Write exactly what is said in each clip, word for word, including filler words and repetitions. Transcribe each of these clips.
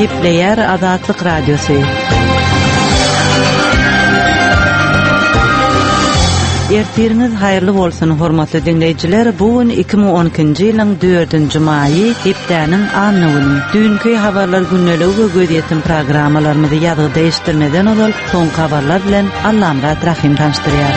Gepleyer Azatlyk Radiosu. Ertiriniz hayırlı bolsun hormatly dinleyijiler. Bugün iki ming on ikinji ýylyň dördünji maýy hepdäniň anyny. Dünkü habarlar günneligi we göz programmalarymyzy ýazyp değiştirmeden ol soňky habarlar bilen Allamrat Rahim tanıştyrýar.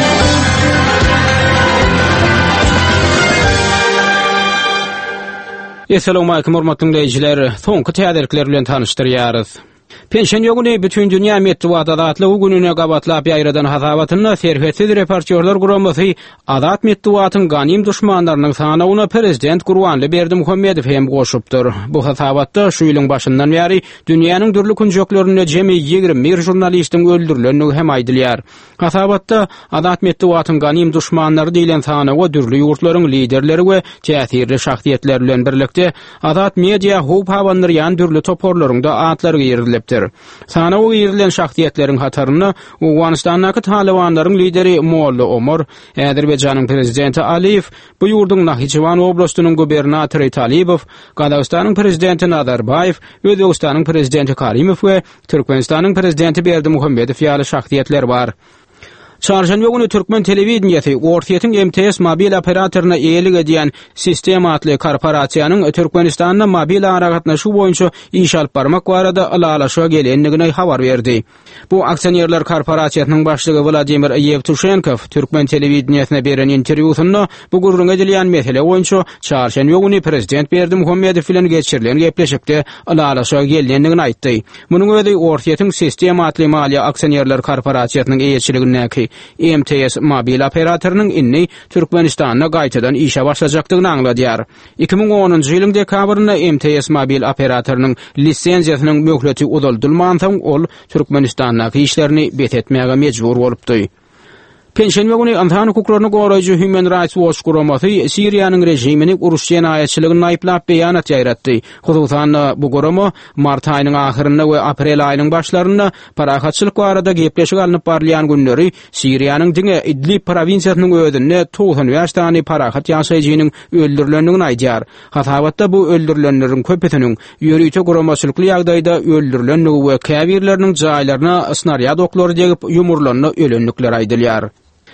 Assalamu alaykum hormatly dinleyijiler. Soňky täderlikler bilen tanıştyrýarys. Pensiyon ýögüni bütün dünýä medeniýet adatly bu gününe gabatlap ýaýradan hasabatyny serhetsiz reportyorlar guramasy adat medeniýetyň ganym düşmanlarynyň sanawyna prezident Gurbanly Berdimuhammedow hem goşupdyr. Bu hasabatda şu ýylyň başyndan bäri dünýäniň dürli künjeklerinde jemi ýigirme bir jurnalistiň öldürilenini hem aýdylýar. Hasabatda adat medeniýetyň ganym düşmanlary diýilen sanawa dürli ýurtlaryň liderleri we täsirli şahsiýetler bilen birlikde adat media howp hawanlaryň dürli toporlarynda atlary ýerilipdir. Sanawy ýerilen şahsiýetleriň hataryny Awganistandaky Talibanlaryň lideri Molla Omar, Azerbaýjanyň prezidenti Aliyev, bu ýurduň Nahiçewan oblastynyň gubernatory Talibow, Qazaqstanyň prezidenti Nazarbayew, Özbegistanyň prezidenti Karimov we Türkmenistanyň prezidenti Berdimuhammedow ýaly şahsiýetler bar. Çarşamba günü Türkmen telewizionyasy Ortiýetiň M T S mobil operatoruna eýelik edýän Sistem adly korporasiýanyň Türkmenistanda mobil aragatnaşy boýunça iş alyp barmak barada alalaşa gelenligini habar berdi. Bu aksionerler korporasiýasynyň başlygy Vladimir Yevtushenkow Türkmen telewizionyasına beren interwýusynda bu gurrun edilýän mesele boýunça çarşamba günü prezident Berdimuhammedow bilen geçirilen gepleşikde alalaşa gelenligini aýtdy. Munyň özi Ortiýetiň Sistem adly maliýe aksionerler korporasiýasynyň eýetçiligindäki M T S mobil operatorunun inni Türkmenistan'a gaýtadan işe başlajakdygyny aňladýar. iki ming onunji ýylyň dekabrynda M T S mobil operatorunun lisensiýasynyň möhleti uzaldylman soň ol Türkmenistan'daky işlerini betetmäge mejbur bolupdy. Pensiyon günü insan hukuklaryny goraýjy Human Rights Watch guramasy Siriýanyň rejimini uruş jenaýetçiligini aýplap beýanat ýaýratdy. Hususan bu gurama mart aýynyň ahyrynda we aprel aýynyň başlarynda parahatçylyk barada gepleşik alınıp barlayan günleri Siriýanyň diňe Idlib provinsiýasynyň ödünde toğsan beş tane parahat ýaşaýjynyň öldürilendigini aýdýar. Hasabatda bu öldürilenleriň köpüsiniň ýörüýte guramaçylykly ýagdaýda öldürilenligi we käbirleriniň jaýlaryna snariýat oklary degip ýumurlanyny ölenlikler aýdylýar.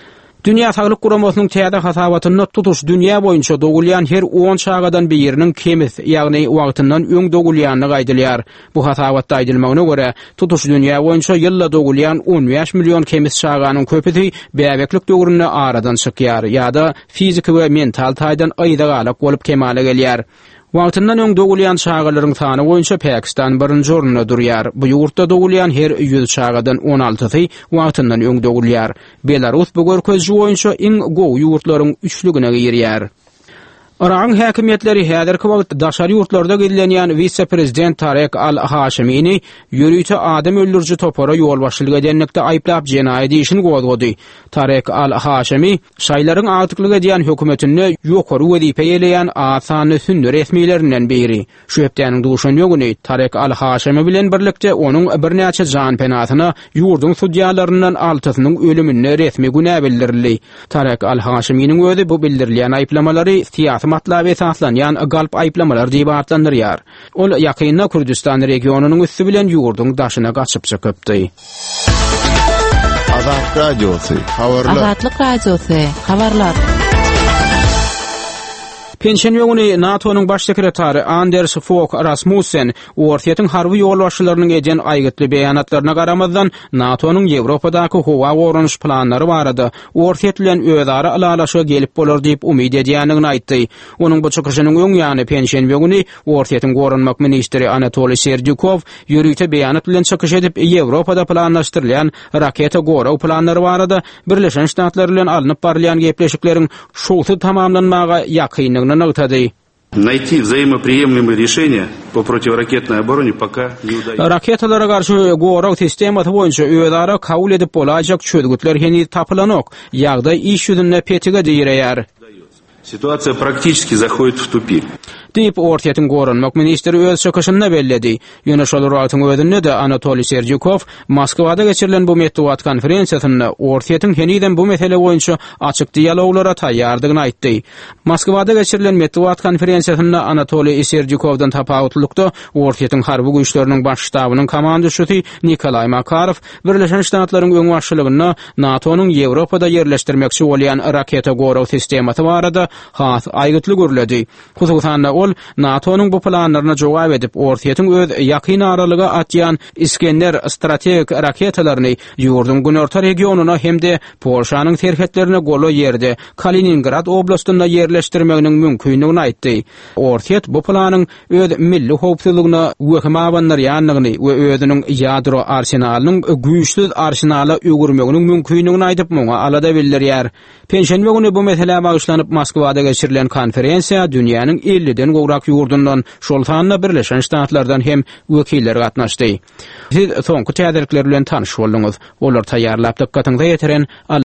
Dünya Sağlyk Guramasynyň täze hasabatyny tutuş dünýä boýunça dogulýan her on çagadan biriniň kemis, ýagny wagtyndan öň dogulýanyny gaýdylýar. Bu hasabatda aýdylmagyna görä, tutuş dünýä boýunça ýylda dogulýan on beş million kemis çaganyň köpüsi bäbeklik döwründe aradan çykýar, ýa-da fizik we mental taýdan aýda galyp bolup kemale gelýär. Wagtyndan öň dogulýan çagalaryň sany boýunça Pakistan birinji orunda durýar. Bu ýurtda dogulýan her yüz çagadan on altysy wagtyndan öň dogulýar. Belarus bu görkezji boýunça iň gowy ýurtlaryň üçlügine girýär. Iran häkimetleri häzirki wagtda daşary ýurtlarda gedilenýän vice-prezident Tarek al-Haşimini ýörüýte adam öldürji topara ýol başçylyk edenlikde aýplap jenaýat işini gozgody. Tarek al-Haşimi şaýlaryň agtyklyk edýän hökümetine ýokary wezipe ýeleýän asany sünni resmiýlerinden biri. Şu hepdäniň duşan ýögüni Tarek al-Haşimi bilen birlikde onuň bir näçe jan penasyna ýurdun sudyalarynyň altysynyň ölümine resmi günä bildirildi. Tarek al-Haşiminiň özi bu bildirilýän aýplamalary siýasy matlaby esaslanýan galp aýplamalar diýip atlandyrýar. Ol ýakynda Kürdistan regionunyň üstü bilen ýurdun daşyna gaçyp çykypdy. Azat Radiosu, habarlar. Azatlyk Radiosu, habarlar. Pensiyon ýögüni NATO'nun baş sekretary Anders Fogh Rasmussen Ortiýetiň harby ýolbaşçylarynyň edýän aýgytly beýanatlaryna garamazdan NATO'nun Ýewropadaky howa goranyş planlary barada Ortiýet bilen özara alalaşa gelip bolar diýip umyt edýändigini aýtdy. Onuň bu çykyşynyň öň ýany pensiyon ýögüni Ortiýetiň goranmak ministri Anatoly Serdyukov ýörüýte beýanat bilen çykyş edip Ýewropada planlaşdyrylýan raketa goraw planlary barada Birleşen Ştatlar bilen alınıp barlayan gepleşikleriň şowsy tamamlanmaga ýakynlygyny Найти взаимоприемлемые решения по противоракетной обороне пока не удается. Raketalara karşı goraw sistematy boýunça özara kabul edip bolajak çözgütler heni tapylanok. Ýagdaý iş ýüzünde petige diýerýär. Ситуация практически заходит в тупик. diýip Ortiýetiň gorunmak ministri öz çöküşinde belledi. Ýöne şol raýatyň özünde de Anatoliy Serjukov Moskwada geçirilen bu medeniýet konferensiýasynda Ortiýetiň heniden bu mesele boýunça açyk dialoglara taýýardygyny aýtdy. Moskwada geçirilen medeniýet konferensiýasynda Anatoliy Serjukovdan tapawutlukda Ortiýetiň harby güýçleriniň baş ştabynyň komandaşy Nikolay Makarov Birleşen Ştatlaryň öň başçylygyna NATO'nun Ýewropada ýerleşdirmekçi bolýan raketa goraw sistematy barada has aýgytly görledi. Hususan ol NATO'nun bu planlaryna jogap edip Ortiýetiň öz ýakyn aralyga atýan Iskender strategik raketalaryny ýurdun günorta regionuna hemde Polşanyň terhetlerine golo ýerde Kaliningrad oblastynda ýerleşdirmeginiň mümkinligini aýtdy. Ortiýet bu planyň öz milli howpsuzlygyna wöhüm awanlarýanlygyny we özüniň ýadro arsenalynyň güýçlü arsenala öwürmeginiň mümkinligini aýdyp muňa alada bildirýär. Penşenbe güni bu mesele bagyşlanyp Moskwada geçirilen konferensiýa dünýäniň elliden gowrak ýurdundan şol sanly Birleşen Ştatlardan hem wekiller gatnaşdy. Siz soňky täzelikler bilen tanyş boldunuz. Olar taýýarlap dikkatyňizi ýetiren